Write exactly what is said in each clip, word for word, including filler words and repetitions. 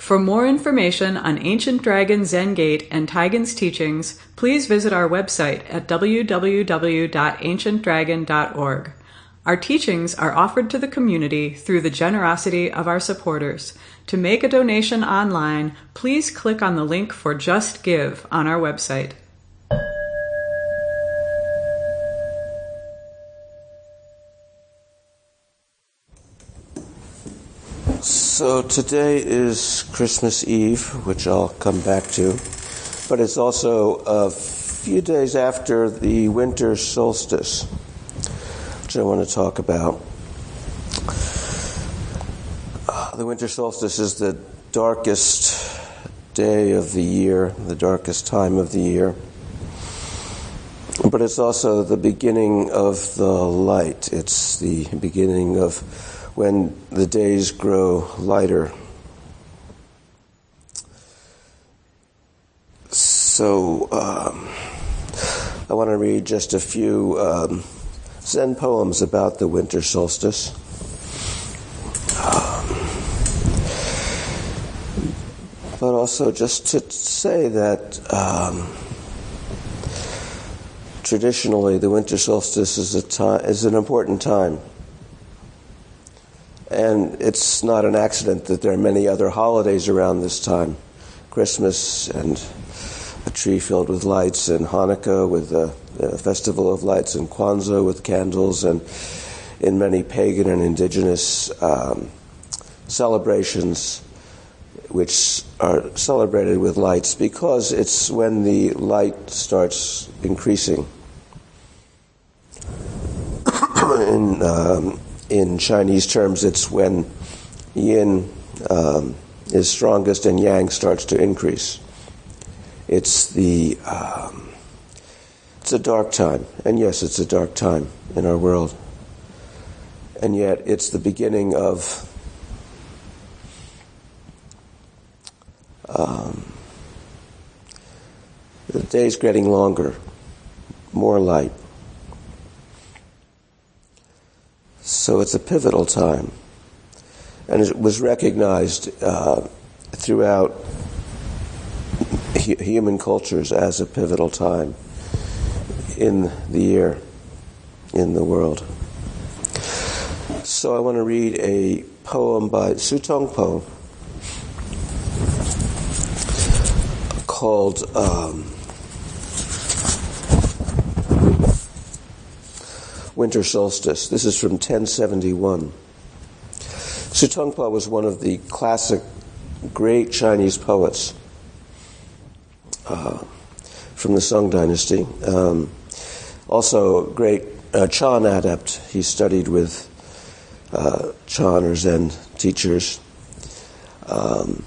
For more information on Ancient Dragon Zen Gate and Taigen's teachings, please visit our website at w w w dot ancient dragon dot org. Our teachings are offered to the community through the generosity of our supporters. To make a donation online, please click on the link for Just Give on our website. So today is Christmas Eve, which I'll come back to, but it's also a few days after the winter solstice, which I want to talk about. Uh, the winter solstice is the darkest day of the year, the darkest time of the year, but it's also the beginning of the light. It's the beginning of when the days grow lighter. So um, I want to read just a few um, Zen poems about the winter solstice. Um, but also just to say that um, traditionally the winter solstice is a time, is an important time. And it's not an accident that there are many other holidays around this time. Christmas and a tree filled with lights, and Hanukkah with a, a festival of lights, and Kwanzaa with candles, and in many pagan and indigenous um, celebrations which are celebrated with lights, because it's when the light starts increasing. in um, In Chinese terms, it's when yin um, is strongest and yang starts to increase. It's the um, it's a dark time, and yes, it's a dark time in our world, and yet it's the beginning of um, the days getting longer, more light. So it's a pivotal time, and it was recognized uh, throughout hu- human cultures as a pivotal time in the year, in the world. So I want to read a poem by Su Tongpo called um, Winter Solstice. This is from ten seventy-one. Su Tongpo was one of the classic great Chinese poets uh, from the Song Dynasty. Um, also a great uh, Chan adept. He studied with uh, Chan or Zen teachers. Um,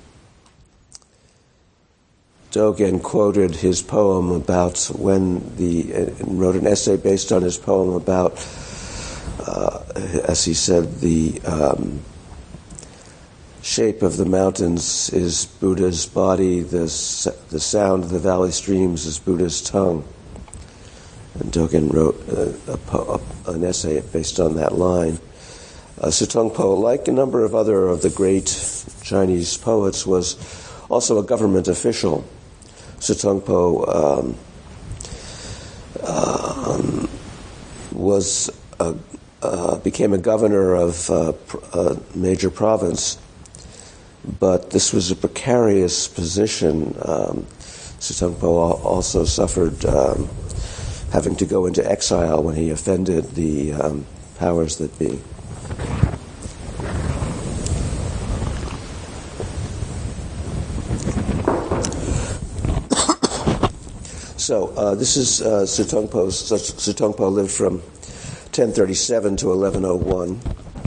Dogen quoted his poem about when the, and wrote an essay based on his poem about, uh, as he said, the um, shape of the mountains is Buddha's body, the the sound of the valley streams is Buddha's tongue. And Dogen wrote a, a po- a, an essay based on that line. Uh, Su Tongpo, like a number of other of the great Chinese poets, was also a government official. Su Tongpo um, um, was a, uh, became a governor of uh, a major province, but this was a precarious position. Um, Su Tongpo also suffered um, having to go into exile when he offended the um, powers that be. So uh, this is uh, Su Tongpo's. Su Tongpo lived from ten thirty-seven to eleven oh one.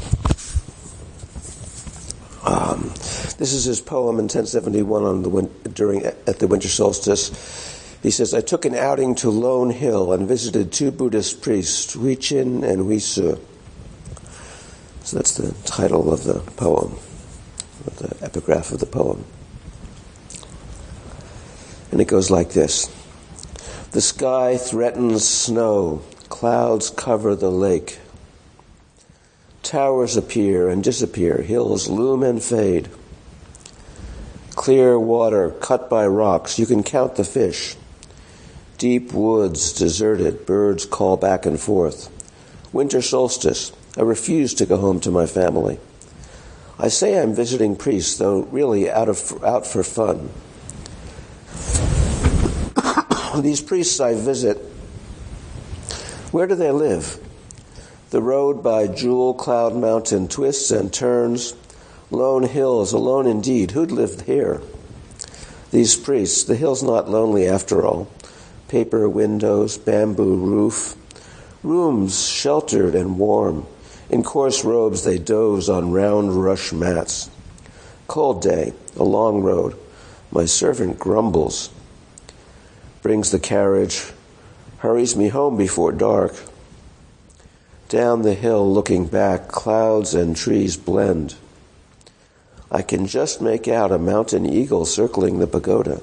Um, this is his poem in ten seventy-one on the win- during at the winter solstice. He says, "I took an outing to Lone Hill and visited two Buddhist priests, Hui Chin and Hui Su." So that's the title of the poem, the epigraph of the poem, and it goes like this. The sky threatens snow, clouds cover the lake. Towers appear and disappear, hills loom and fade. Clear water cut by rocks, you can count the fish. Deep woods deserted, birds call back and forth. Winter solstice, I refuse to go home to my family. I say I'm visiting priests, though really out of out for fun. These priests I visit, where do they live? The road by Jewel Cloud Mountain twists and turns. Lone hills, alone indeed. Who'd live here? These priests, the hill's not lonely after all. Paper windows, bamboo roof. Rooms sheltered and warm. In coarse robes they doze on round rush mats. Cold day, a long road. My servant grumbles. Brings the carriage. Hurries me home before dark. Down the hill looking back, clouds and trees blend. I can just make out a mountain eagle circling the pagoda.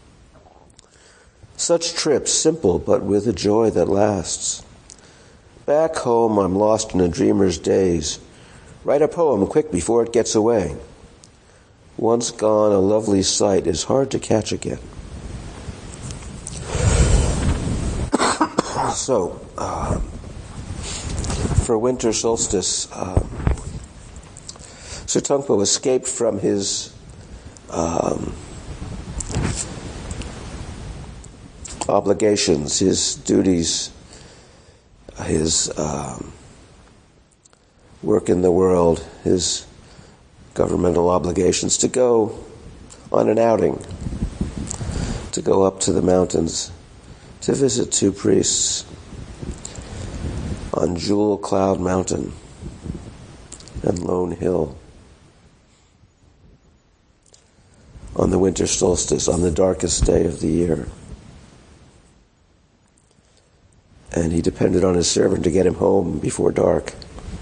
Such trips, simple but with a joy that lasts. Back home, I'm lost in a dreamer's daze. Write a poem quick before it gets away. Once gone, a lovely sight is hard to catch again. So, uh, for winter solstice, um, Sir Tongpo escaped from his um, obligations, his duties, his um, work in the world, his governmental obligations, to go on an outing, to go up to the mountains, to visit two priests on Jewel Cloud Mountain and Lone Hill. On the winter solstice, on the darkest day of the year. And he depended on his servant to get him home before dark.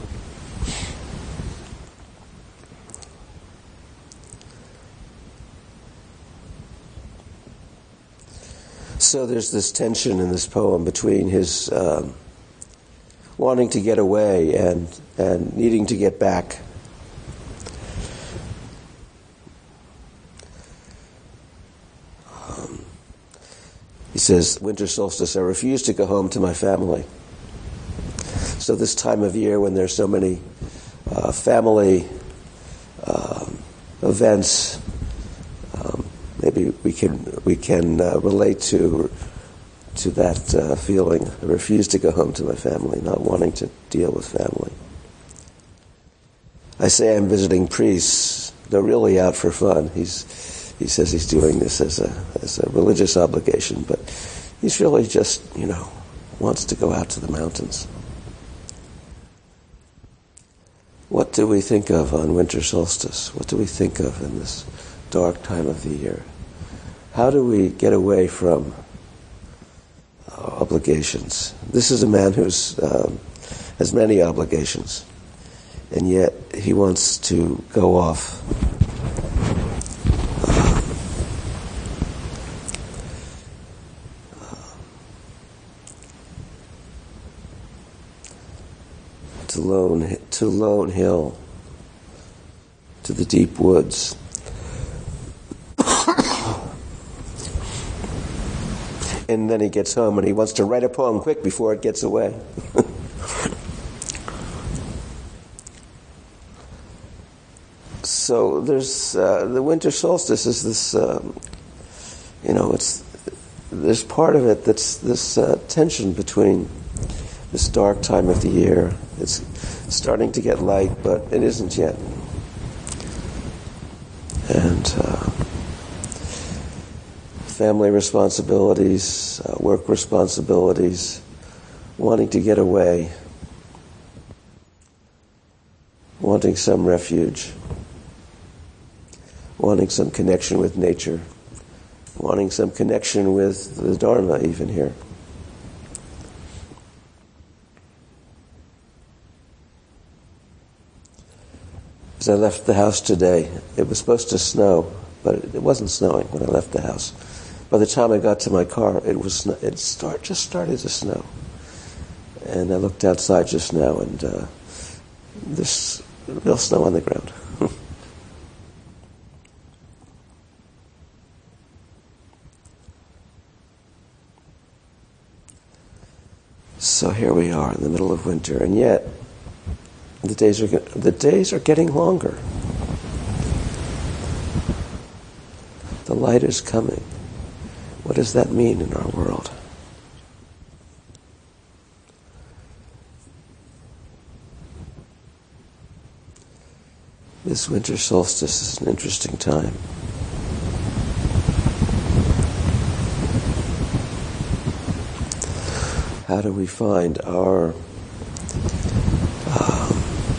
So there's this tension in this poem between his um, wanting to get away and, and needing to get back. He says, winter solstice, I refuse to go home to my family. So this time of year when there's so many uh, family um, events, um, maybe we can we can uh, relate to to that uh, feeling. I refuse to go home to my family, not wanting to deal with family. I say I'm visiting priests. They're really out for fun. He's He says he's doing this as a as a religious obligation, but he's really just, you know, wants to go out to the mountains. What do we think of on winter solstice? What do we think of in this dark time of the year? How do we get away from uh, obligations? This is a man who's um, has many obligations, and yet he wants to go off. To Lone, to Lone Hill, to the deep woods. And then he gets home and he wants to write a poem quick before it gets away. So there's uh, the winter solstice is this, um, you know, it's there's part of it that's this uh, tension between this dark time of the year. It's starting to get light, but it isn't yet. And uh, family responsibilities, uh, work responsibilities, wanting to get away, wanting some refuge, wanting some connection with nature, wanting some connection with the Dharma even here. As I left the house today, it was supposed to snow, but it wasn't snowing when I left the house. By the time I got to my car, it was it start just started to snow, and I looked outside just now, and uh, there's real snow on the ground. So here we are in the middle of winter, and yet the days are the days are getting longer. The light is coming. What does that mean in our world? This winter solstice is an interesting time. How do we find our um,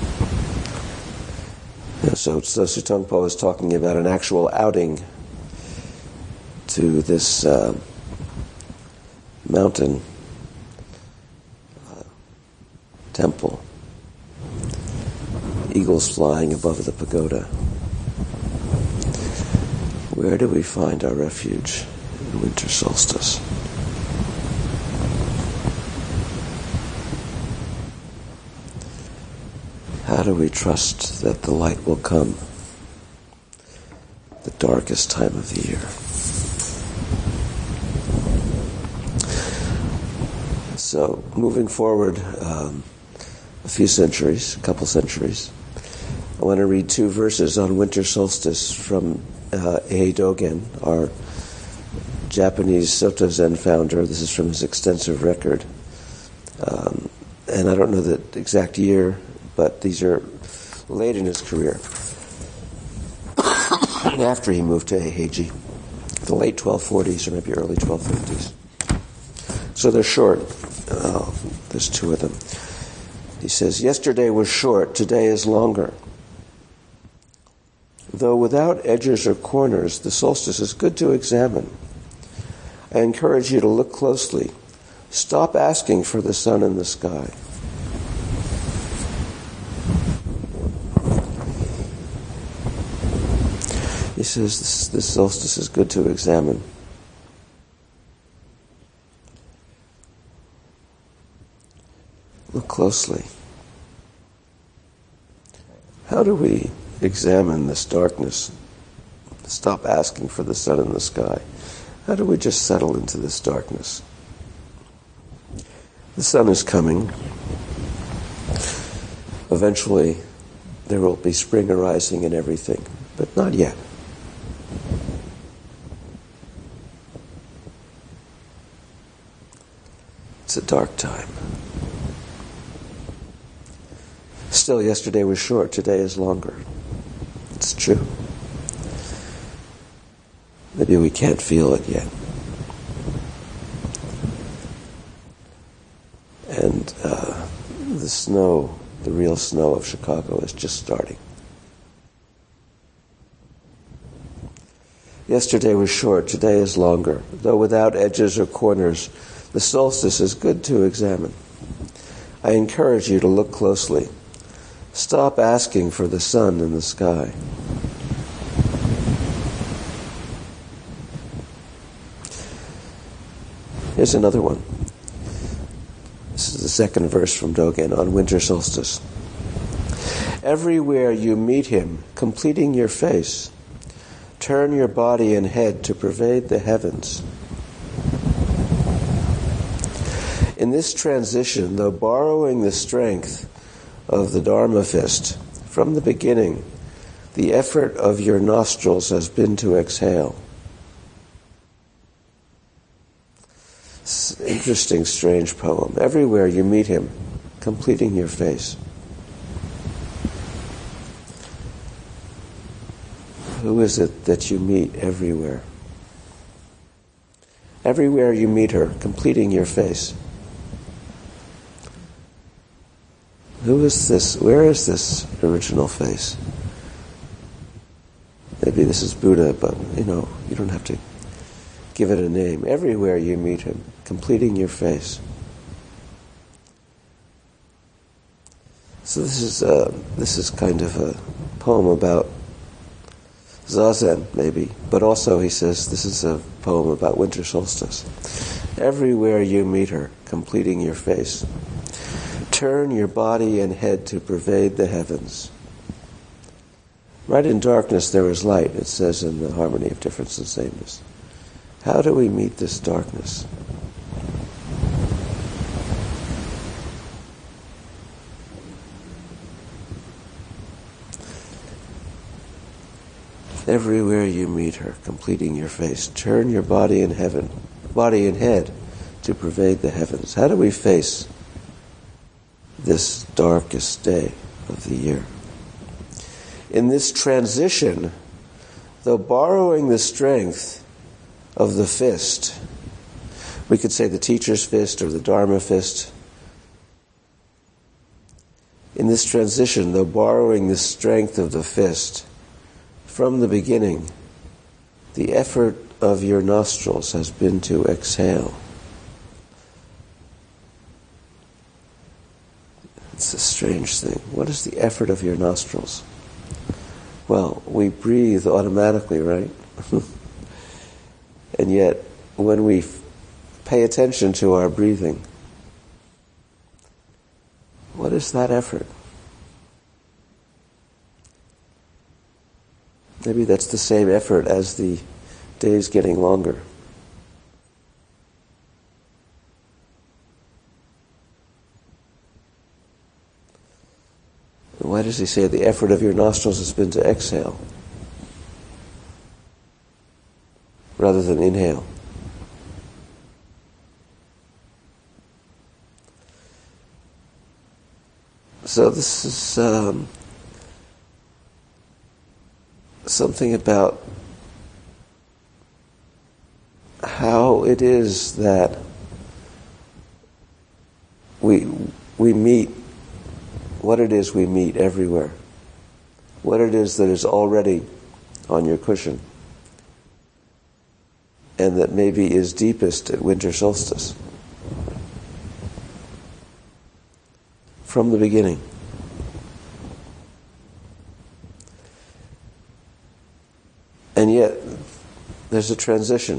you know, so, so Sutongpo is talking about an actual outing to this uh, mountain uh, temple. Eagles flying above the pagoda. Where do we find our refuge in winter solstice? How do we trust that the light will come the darkest time of the year? So, moving forward um, a few centuries, a couple centuries, I want to read two verses on winter solstice from uh, Eihei Dogen, our Japanese Soto Zen founder. This is from his extensive record. Um, and I don't know the exact year, but these are late in his career. After he moved to Eiheiji, the late twelve forties or maybe early twelve fifties. So they're short. Uh, there's two of them. He says, yesterday was short, today is longer. Though without edges or corners, the solstice is good to examine. I encourage you to look closely. Stop asking for the sun in the sky. He says this, this solstice is good to examine. Look closely. How do we examine this darkness? Stop asking for the sun in the sky. How do we just settle into this darkness? The sun is coming. Eventually, there will be spring arising in everything, but not yet. It's a dark time. Still, yesterday was short, today is longer. It's true. Maybe we can't feel it yet. And uh, the snow, the real snow of Chicago is just starting. Yesterday was short, today is longer. Though without edges or corners, the solstice is good to examine. I encourage you to look closely. Stop asking for the sun in the sky. Here's another one. This is the second verse from Dogen on winter solstice. Everywhere you meet him, completing your face, turn your body and head to pervade the heavens. In this transition, though borrowing the strength of the Dharma fist, from the beginning, the effort of your nostrils has been to exhale. It's an interesting, strange poem. Everywhere you meet him, completing your face. Who is it that you meet everywhere? Everywhere you meet her, completing your face. Who is this? Where is this original face? Maybe this is Buddha, but you know, you don't have to give it a name. Everywhere you meet him, completing your face. So this is uh, this is kind of a poem about Zazen, maybe, but also he says this is a poem about winter solstice. Everywhere you meet her, completing your face. Turn your body and head to pervade the heavens. Right in darkness there is light, it says in the Harmony of Difference and Sameness. How do we meet this darkness? Everywhere you meet her, completing your face, turn your body in heaven, body and head to pervade the heavens. How do we face this darkest day of the year? In this transition, though borrowing the strength of the fist, we could say the teacher's fist or the Dharma fist. In this transition, though borrowing the strength of the fist, from the beginning, the effort of your nostrils has been to exhale. It's a strange thing. What is the effort of your nostrils? Well, we breathe automatically, right? And yet, when we f- pay attention to our breathing, what is that effort? Maybe that's the same effort as the days getting longer. Why does he say the effort of your nostrils has been to exhale rather than inhale? So this is um, something about how it is that we we meet what it is we meet everywhere, what it is that is already on your cushion, and that maybe is deepest at winter solstice. From the beginning. And yet, there's a transition.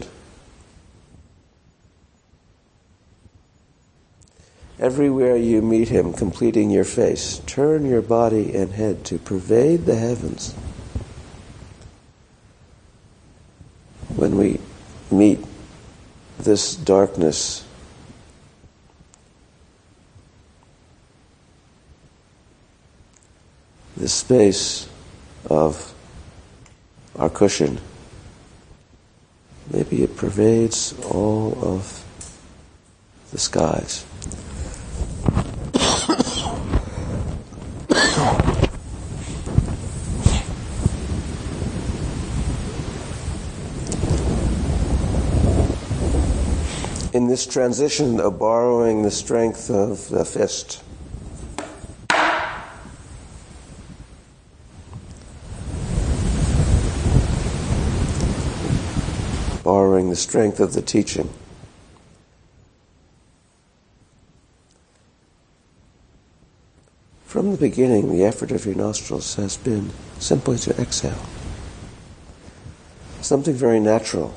Everywhere you meet him, completing your face, turn your body and head to pervade the heavens. When we meet this darkness, the space of our cushion, maybe it pervades all of the skies. In this transition of borrowing the strength of the fist, borrowing the strength of the teaching, from the beginning, the effort of your nostrils has been simply to exhale. Something very natural.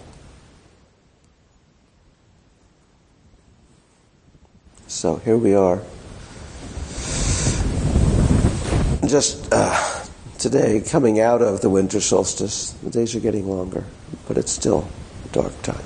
So here we are. Just uh, today, coming out of the winter solstice, the days are getting longer, but it's still dark time.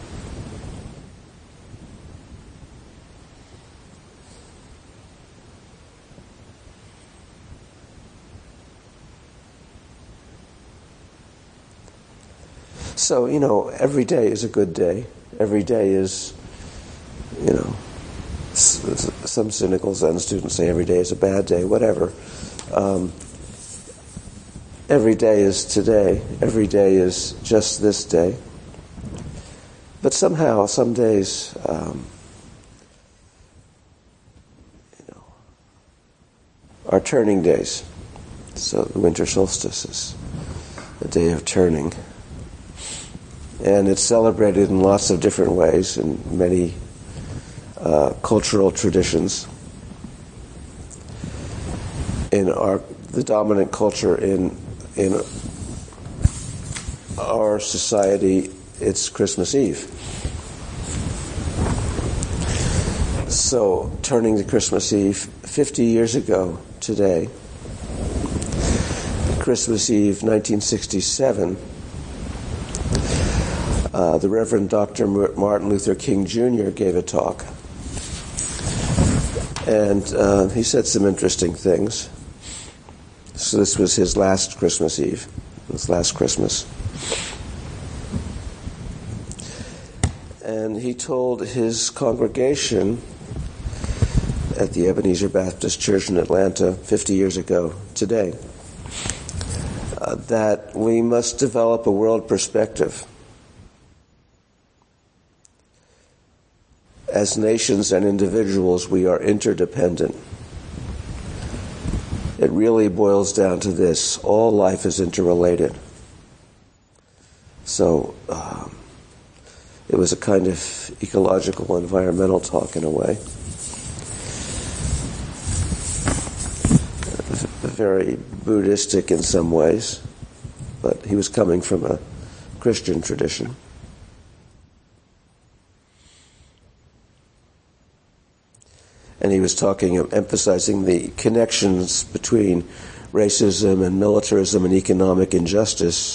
So, you know, every day is a good day. Every day is, you know, some cynical Zen students say every day is a bad day, whatever. Um, every day is today. Every day is just this day. But somehow, some days, um, you know, are turning days. So the winter solstice is a day of turning. And it's celebrated in lots of different ways, in many uh, cultural traditions. In our the dominant culture in in our society, it's Christmas Eve. So, turning to Christmas Eve, fifty years ago today, Christmas Eve, nineteen sixty-seven, uh, the Reverend Doctor Martin Luther King Junior gave a talk. And uh, he said some interesting things. So this was his last Christmas Eve, his last Christmas. And he told his congregation at the Ebenezer Baptist Church in Atlanta fifty years ago today uh, that we must develop a world perspective. As nations and individuals, we are interdependent. It really boils down to this: all life is interrelated. So um, it was a kind of ecological, environmental talk in a way. Very Buddhistic in some ways, but he was coming from a Christian tradition. And he was talking, emphasizing the connections between racism and militarism and economic injustice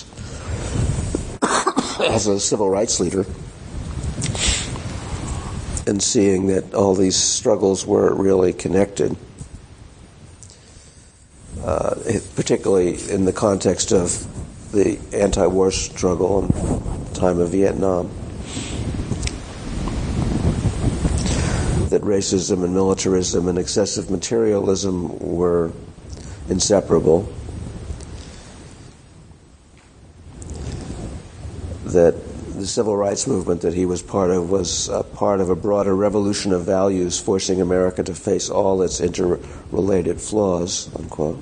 as a civil rights leader, and seeing that all these struggles were really connected, uh, particularly in the context of the anti-war struggle in the time of Vietnam. That racism and militarism and excessive materialism were inseparable. That the civil rights movement that he was part of was a part of a broader revolution of values, forcing America to face all its interrelated flaws, unquote.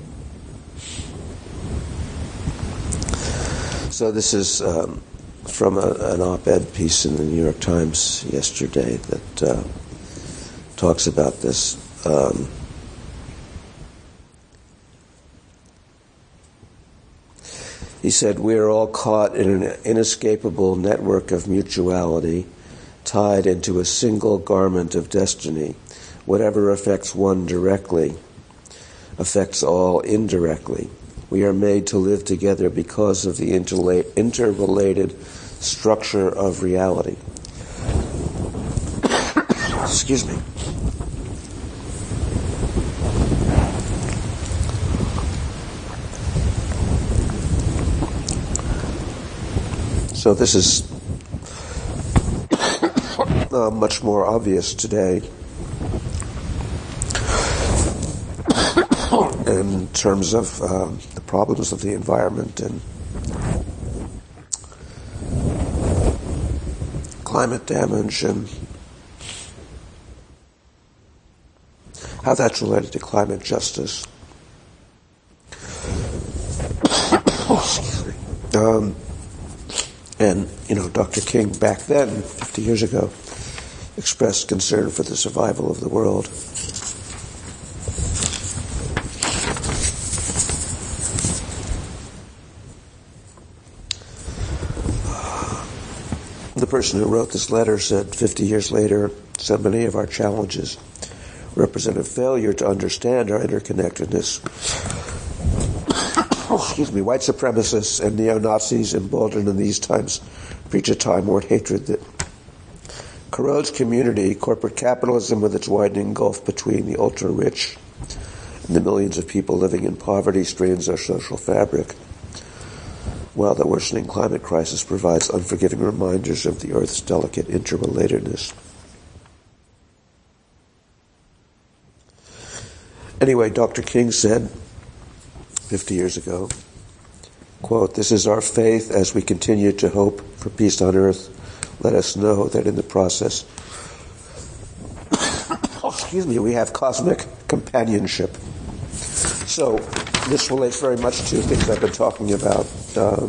So this is um, from a, an op-ed piece in the New York Times yesterday that uh, talks about this. Um, he said, "We are all caught in an inescapable network of mutuality, tied into a single garment of destiny. Whatever affects one directly affects all indirectly. We are made to live together because of the interla- interrelated structure of reality." Excuse me. So this is uh, much more obvious today in terms of um, the problems of the environment and climate damage and how that's related to climate justice. um, And, you know, Doctor King back then, fifty years ago, expressed concern for the survival of the world. The person who wrote this letter said fifty years later, so many of our challenges represent a failure to understand our interconnectedness. Excuse me, white supremacists and neo-Nazis emboldened in these times preach a time-worn hatred that corrodes community, corporate capitalism with its widening gulf between the ultra-rich and the millions of people living in poverty strains our social fabric, while the worsening climate crisis provides unforgiving reminders of the Earth's delicate interrelatedness. Anyway, Doctor King said fifty years ago, quote, "This is our faith as we continue to hope for peace on earth. Let us know that in the process, excuse me, we have cosmic companionship." So this relates very much to things I've been talking about um,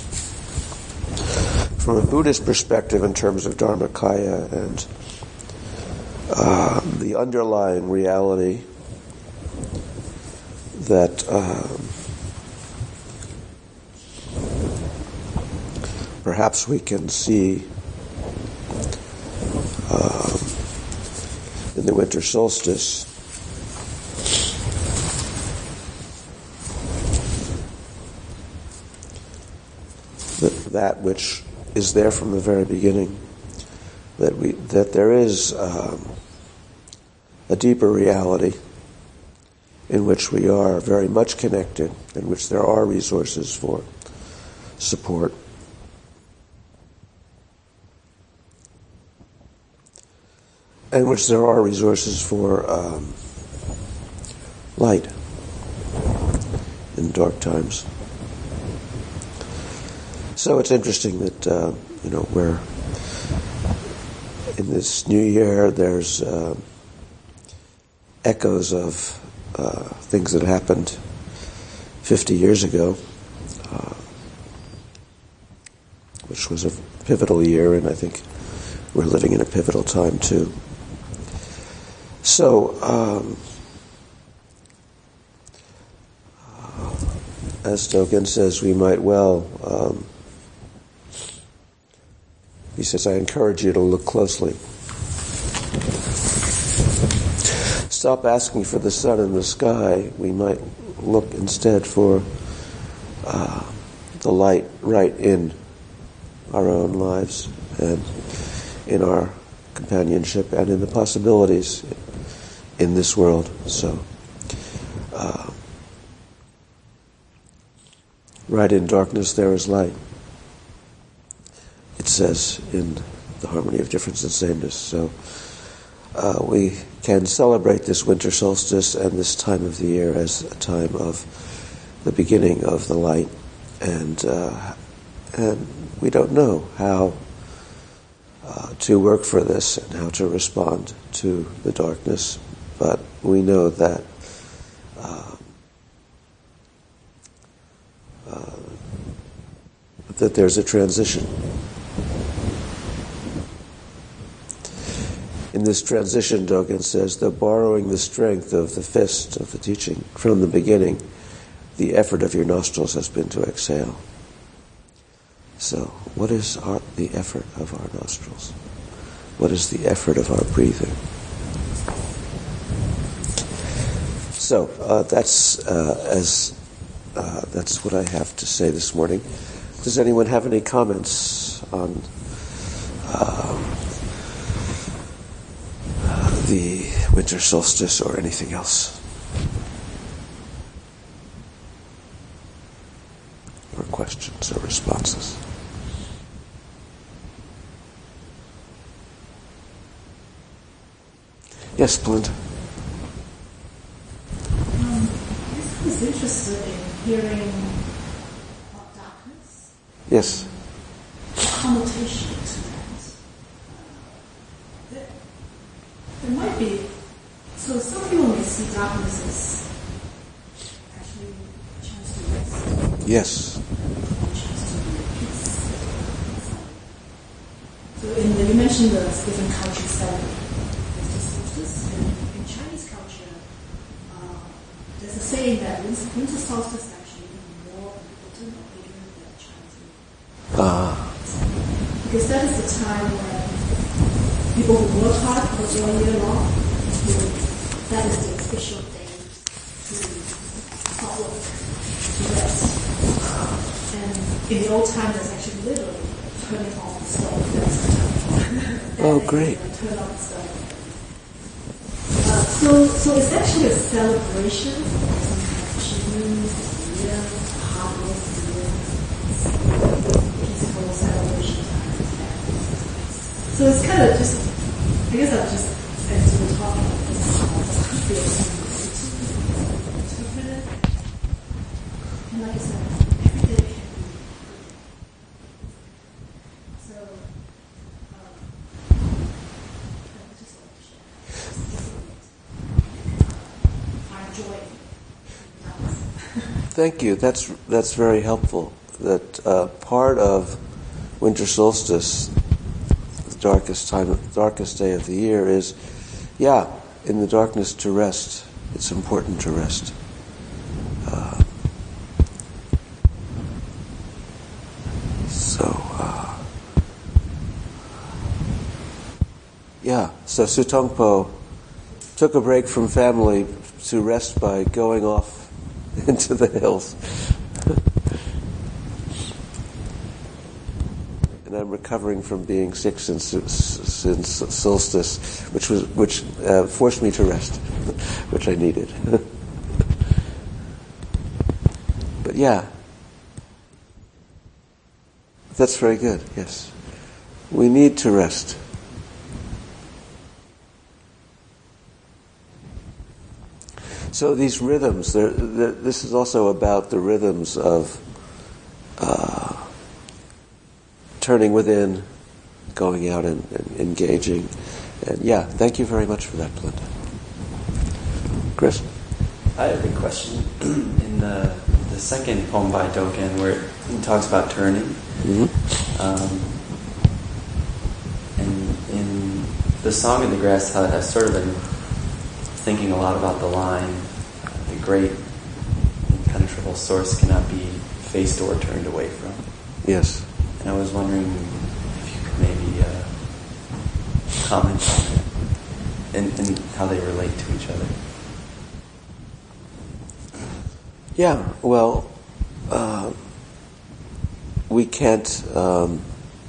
from a Buddhist perspective in terms of Dharmakaya and uh, the underlying reality that um, perhaps we can see um, in the winter solstice. That, that which is there from the very beginning, that we that there is um, a deeper reality in which we are very much connected, in which there are resources for support. in which there are resources for um, light in dark times. So it's interesting that uh, you know we're in this new year. There's uh, echoes of uh, things that happened fifty years ago, uh, which was a pivotal year, and I think we're living in a pivotal time too. So, um, uh, as Dogen says, we might well, um, he says, I encourage you to look closely. Stop asking for the sun in the sky. We might look instead for uh, the light right in our own lives and in our companionship and in the possibilities in this world. So, uh, right in darkness there is light. It says in the Harmony of Difference and Sameness. So, uh, we can celebrate this winter solstice and this time of the year as a time of the beginning of the light, and uh, and we don't know how uh, to work for this and how to respond to the darkness, but we know that uh, uh, that there's a transition. In this transition, Dogen says, though borrowing the strength of the fist of the teaching from the beginning, the effort of your nostrils has been to exhale. So, what is our, the effort of our nostrils? What is the effort of our breathing? So, uh, that's uh, as uh, that's what I have to say this morning. Does anyone have any comments on uh, the winter solstice or anything else? Or questions or responses? Yes, Belinda? Um, I was interested in hearing about darkness. Yes. The connotation to that. There, there might be, so some people may see darkness as actually a chance to rest. Yes. A chance to be at peace. So in the, you mentioned the different cultures celebrate winter solstice. In, in Chinese culture, uh, there's a saying that winter solstice is actually even more important or bigger than Chinese New Year. Ah. Because that is the time when people who work hard for all year long, will, that is the official day to stop work, to rest. And in the old time, there's actually literally turning off the stove. That's the time. Oh, great. Turn off the stove. Uh, so, so it's actually a celebration of some kind of achievement, a year, a hard work year, peaceful celebration time. So it's kind of just, I guess I'll just, as we were talking about this, uh, could be a interpret it. And like I said, every day can be good. So, um, I just like to share. I enjoy it. Thank you. That's that's very helpful. That uh, part of winter solstice, the darkest time, darkest day of the year, is, yeah, in the darkness to rest. It's important to rest. Uh, so, uh, yeah. So Su Tongpo took a break from family to rest by going off into the hills. And I'm recovering from being sick since since solstice, which was which uh, forced me to rest, which I needed. But yeah, that's very good. Yes, we need to rest. So these rhythms, they're, they're, this is also about the rhythms of uh, turning within, going out and, and engaging. And yeah, thank you very much for that, Belinda. Chris? I have a question. In the, the second poem by Dogen, where he talks about turning, Mm-hmm. um, and in the Song of the Grass Hut, I've sort of been thinking a lot about the line, the great impenetrable source cannot be faced or turned away from. Yes. And I was wondering if you could maybe uh, comment on it and, and how they relate to each other. Yeah, well, uh, we can't, um,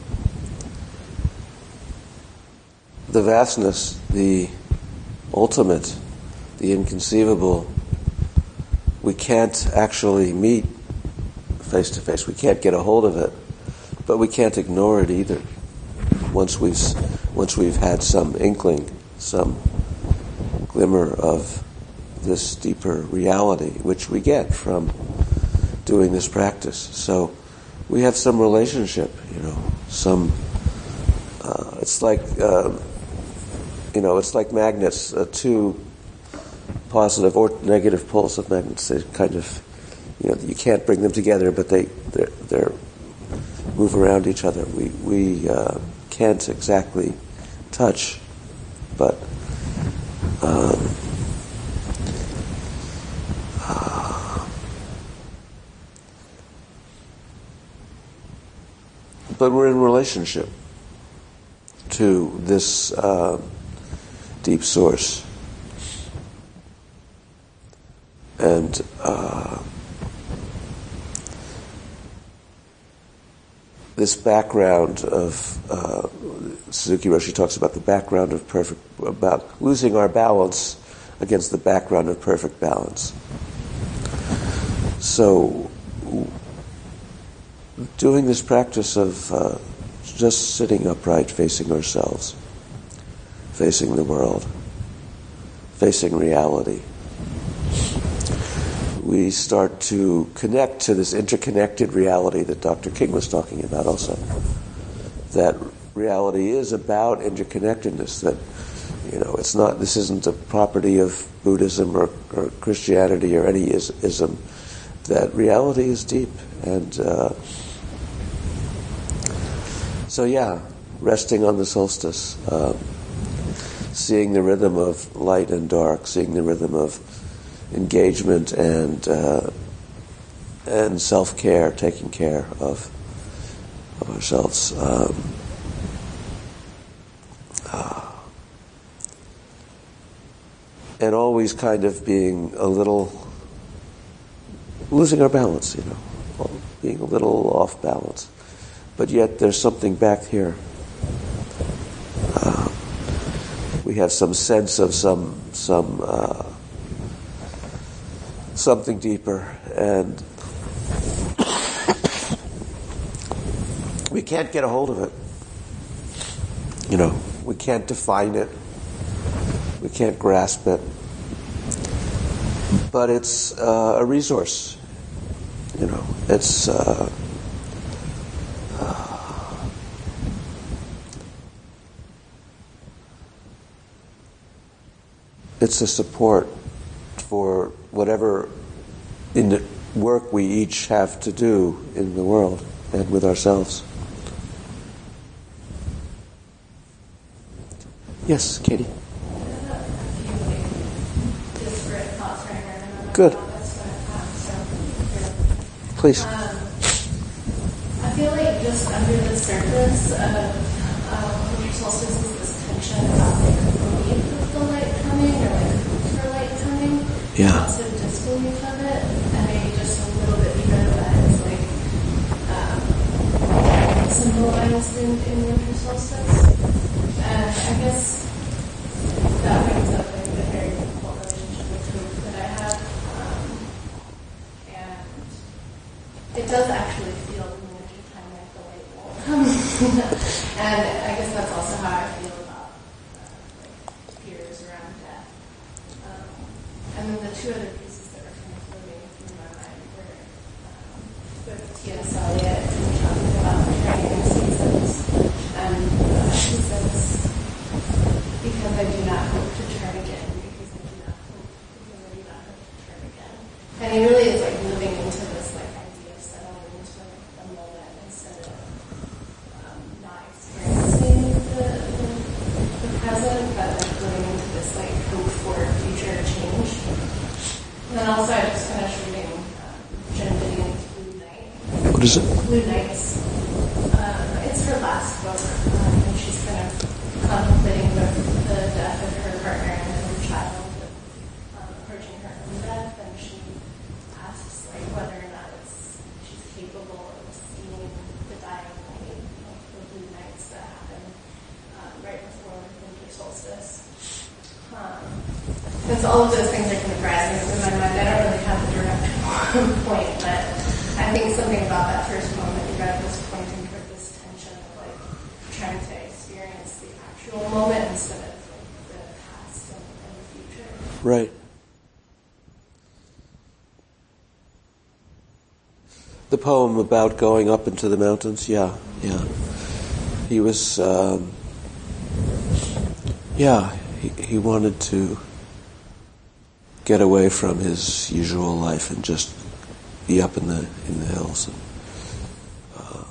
the vastness, the ultimate, the inconceivable, we can't actually meet face to face. We can't get a hold of it, but we can't ignore it either. Once we've once we've had some inkling, some glimmer of this deeper reality, which we get from doing this practice. So we have some relationship, you know, some. Uh, it's like uh, you know, it's like magnets. Uh, two positive or negative poles of magnets. They kind of, you know, you can't bring them together, but they they're, they're move around each other. We we uh, can't exactly touch, but um, uh, but we're in relationship to this uh, deep source, and. Uh, This background of uh, Suzuki Roshi talks about the background of perfect, about losing our balance against the background of perfect balance. So, doing this practice of uh, just sitting upright, facing ourselves, facing the world, facing reality, we start to connect to this interconnected reality that Doctor King was talking about also. That reality is about interconnectedness, that, you know, it's not, this isn't a property of Buddhism or, or Christianity or any is, ism, that reality is deep. And uh, so yeah, resting on the solstice, um, seeing the rhythm of light and dark, seeing the rhythm of engagement and uh, and self-care, taking care of of ourselves. Um, uh, and always kind of being a little, losing our balance, you know, being a little off balance. But yet there's something back here. Uh, we have some sense of some, some, uh, something deeper, and we can't get a hold of it. You know, we can't define it. We can't grasp it. But it's uh, a resource. You know, it's uh, uh, it's a support for whatever in the work we each have to do in the world and with ourselves. Yes, Katie. Good. Please. Um, I feel like just under the surface of um, winter solstice is this tension about like belief of the light coming or like for light coming. Yeah. Also disbelief of it, and maybe just a little bit deeper than that is like um, symbolized in, in winter solstice. And I guess that brings up like the very difficult relationship with hope that I have. Um, and it does actually feel in the winter time like the light won't come. And I guess that's also how I feel about uh, like fears around death. Um, I And then the two other pieces that are kind of floating through my mind were um, with T S Eliot talking about turning seasons. And uh, she says, because I do not hope to turn again, because I do not hope, because I do not hope to turn again. And he really is like moving into this like idea of settling into a moment instead of um, not experiencing the, the, the present, but like going into this like hope for future change. And then also I just finished reading um, Jen Didion's Blue Night. What is it? Blue Nights. Um, it's her last book, um, and she's kind of contemplating the, the death of her partner and her child, um, approaching her own death, and she asks like whether or not it's she's capable of seeing the dying light, like the blue nights that happen um, right before winter solstice. Um, and so all of those things are kind of rising up in my mind. I don't really have a direct point, but I think something about that first poem that you read was pointing toward this tension of like trying to experience the actual moment instead of like, the past and, and the future. Right. The poem about going up into the mountains, yeah, yeah. He was, um, yeah, he, he wanted to get away from his usual life and just be up in the in the hills. And, uh,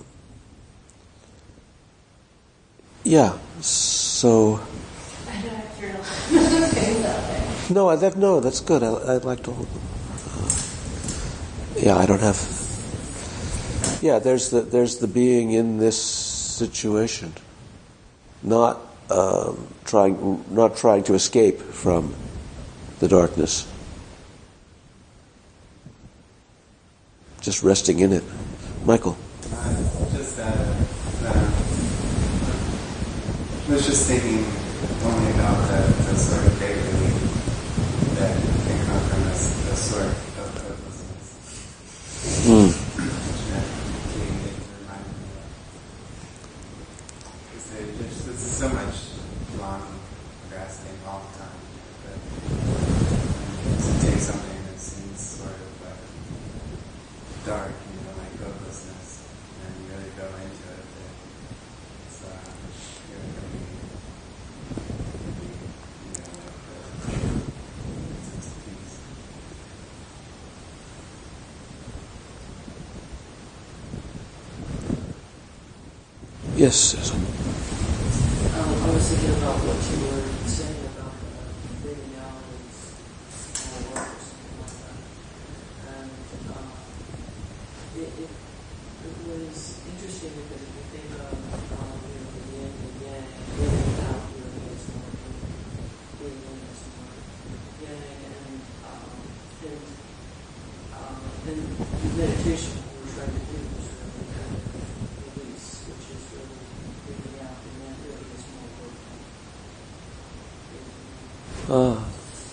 yeah, so. I don't have to real things out there. No, that no, that's good. I, I'd like to hold them. Uh, yeah, I don't have. Yeah, there's the there's the being in this situation, not um, trying not trying to escape from the darkness, just resting in it. Michael. Uh, just uh, uh, I was just thinking only about the, the sort of great relief that can come from this, this sort of hopelessness. Mm. There's so much long grasping all the time. But to take something that seems sort of like dark, you know, like hopelessness, and really go into it. It's uh, really going to be, you know, like the sense of peace. Yes, Susan. Um, I was thinking about what you were saying about the big realities, small work, or something like that. And um, it, it, it was interesting because if you think of um, you know, the yin and yang, yin without doing is more yin, yin is more yang, and um, and um, and meditation we were trying to do was really kind of release, which is really bringing out, and that really is more work. Ah.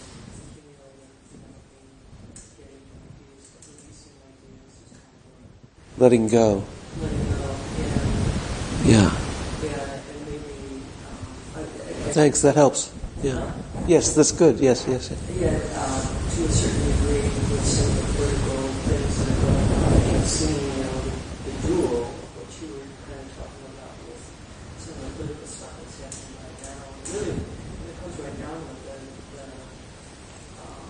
Letting go. Letting go, yeah. Yeah. Yeah, and maybe, um, I, I, Thanks, that helps. Yeah. Yes, that's good. Yes, yes. yes. yeah, um, to a certain degree, with some of the political things that are going on, I keep seeing, you know, the, the dual, what you were kind of talking about with some of the political stuff that's happening right now. Really, when it comes right down with the, the um,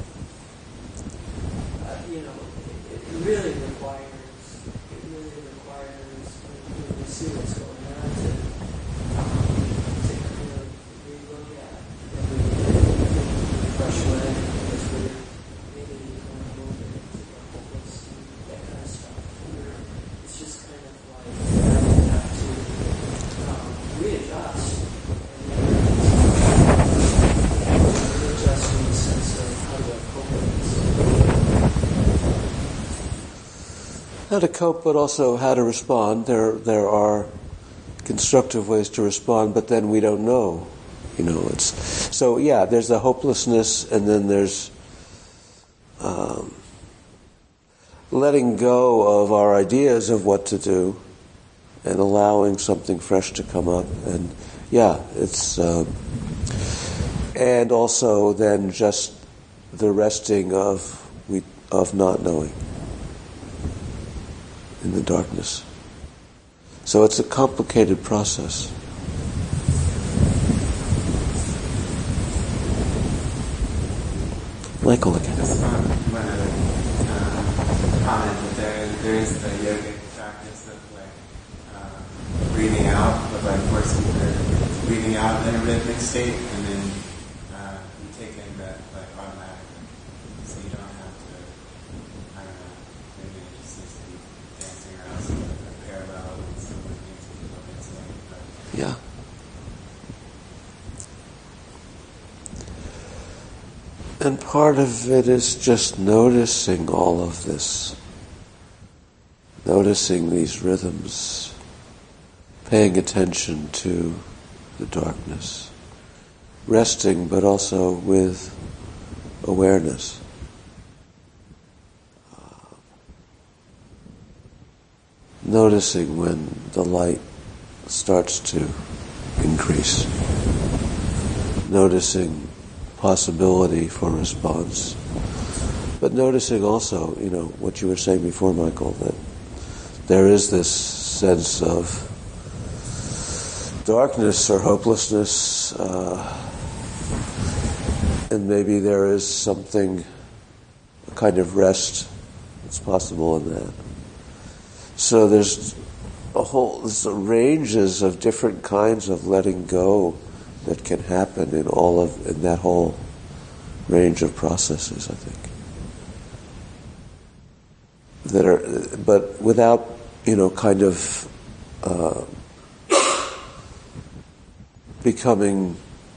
uh, you know, it, it really requires, it really requires, when, when you see what's going on, to, um, to kind of relook at every fresh way, because we're maybe going a little bit into the hopeless and that kind of stuff. Where it's just kind of like we have to um, readjust and readjust in the sense of how to cope with this. How to cope, but also how to respond. There, there are constructive ways to respond, but then we don't know. You know, it's so. Yeah, there's a hopelessness, and then there's um, letting go of our ideas of what to do, and allowing something fresh to come up. And yeah, it's um, and also then just the resting of we of not knowing in the darkness. So it's a complicated process. Michael again. Just one, one other uh, comment that there, there is the yogic practice of like uh, breathing out, of like forcing or breathing out in a rhythmic state, and then uh, you take in that like automatically, so you don't have to. I don't know. Maybe it just needs to be dancing around some of the parallel with some of the things that people have been saying. But Yeah. And part of it is just noticing all of this, noticing these rhythms, paying attention to the darkness, resting but also with awareness. Uh, noticing when the light starts to increase, noticing possibility for response, but noticing also, you know, what you were saying before, Michael, that there is this sense of darkness or hopelessness, uh, and maybe there is something, a kind of rest that's possible in that. So there's a whole, there's ranges of different kinds of letting go that can happen in all of in that whole range of processes, I think. That are, but without, you know, kind of uh, becoming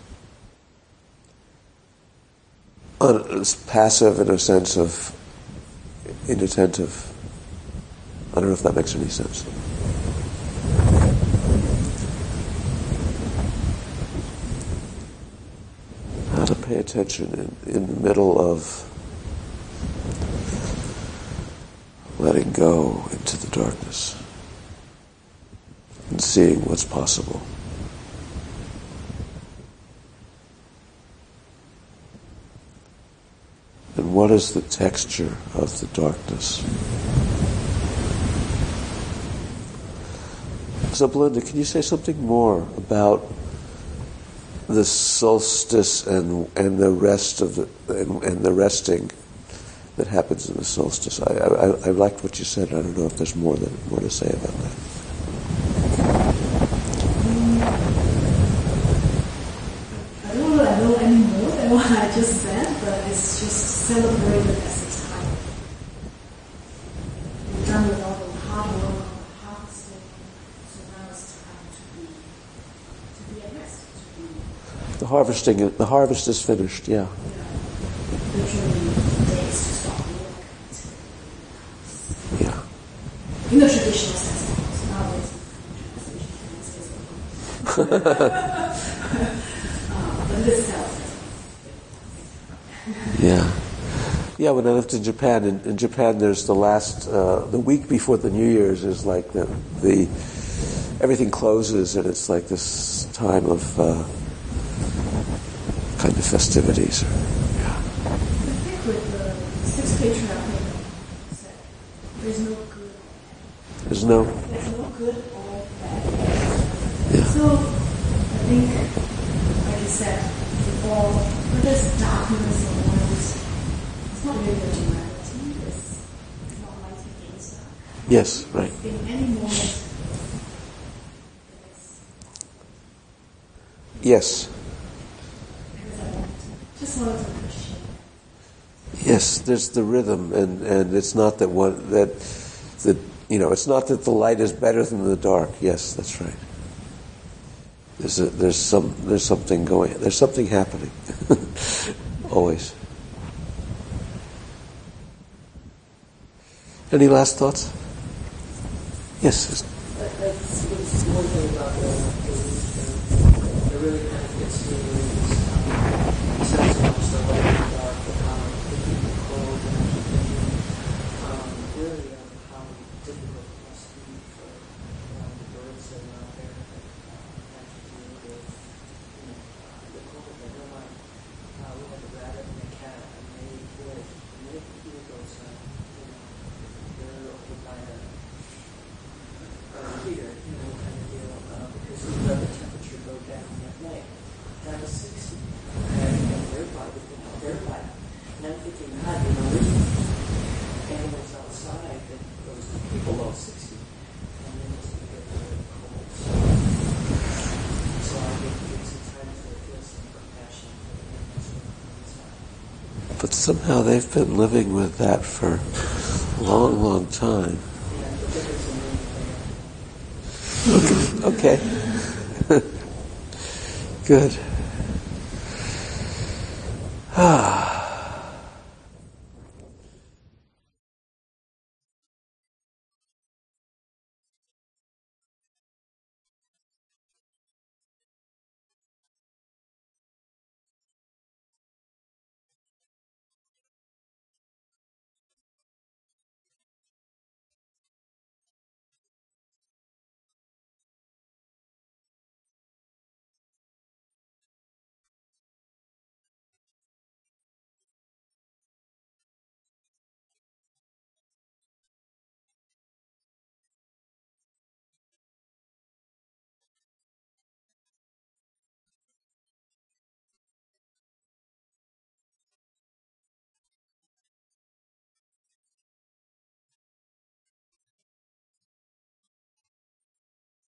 un- passive in a sense of inattentive. I don't know if that makes any sense. How to pay attention in, in the middle of letting go into the darkness and seeing what's possible. And what is the texture of the darkness? So, Belinda, can you say something more about the solstice and and the rest of the and, and the resting that happens in the solstice? I, I I liked what you said. I don't know if there's more than more to say about that. I don't know, I know any more than what I just said, but it's just celebrated as a time. We've done with all the hard work, all the harvesting, so now it's time to be to be at rest, to be The harvesting, the harvest is finished. Yeah. literally days to stop work. Yeah. In the traditional sense, of course. Nowadays, translation uh, but this tells us. Yeah. Yeah, when I lived in Japan, in, in Japan there's the last, uh, the week before the New Year's is like the, the everything closes and it's like this time of uh, kind of festivities. Yeah. I think with the six patriarchs said, there's no good or bad. There's no, There's no good or bad. yeah. So I think, like you said, with all, whether it's darkness or light, it's not really a duality. It's, it's not light against dark. Yes, right. In any moment, it's, Yes. because I wanted to, just wanted to appreciate it. Yes, there's the rhythm, and, and it's not that one that that you know, it's not that the light is better than the dark. Yes, that's right. There's a, there's some there's something going. There's something happening. Always. Any last thoughts? Yes. That- That's what's one thing about the, the, the really kind of gets me is um, the sense of much the light and the dark, and how it can be cold and everything. Um, really, um, how difficult it must be for um, the birds that are out there that uh, have to deal with, you know, uh, the cold. I know my, uh, we have a rabbit and a cat, and they night, down to sixty. And they're probably, you know, they're like, and I'm thinking, God, you know, there's animals outside that goes to below sixty. And then it's going to get really cold. So, so I think it's a time to feel some compassion for the animals that are inside. But somehow they've been living with that for a long, long time. Yeah, but there is a new Okay. Good. Ah.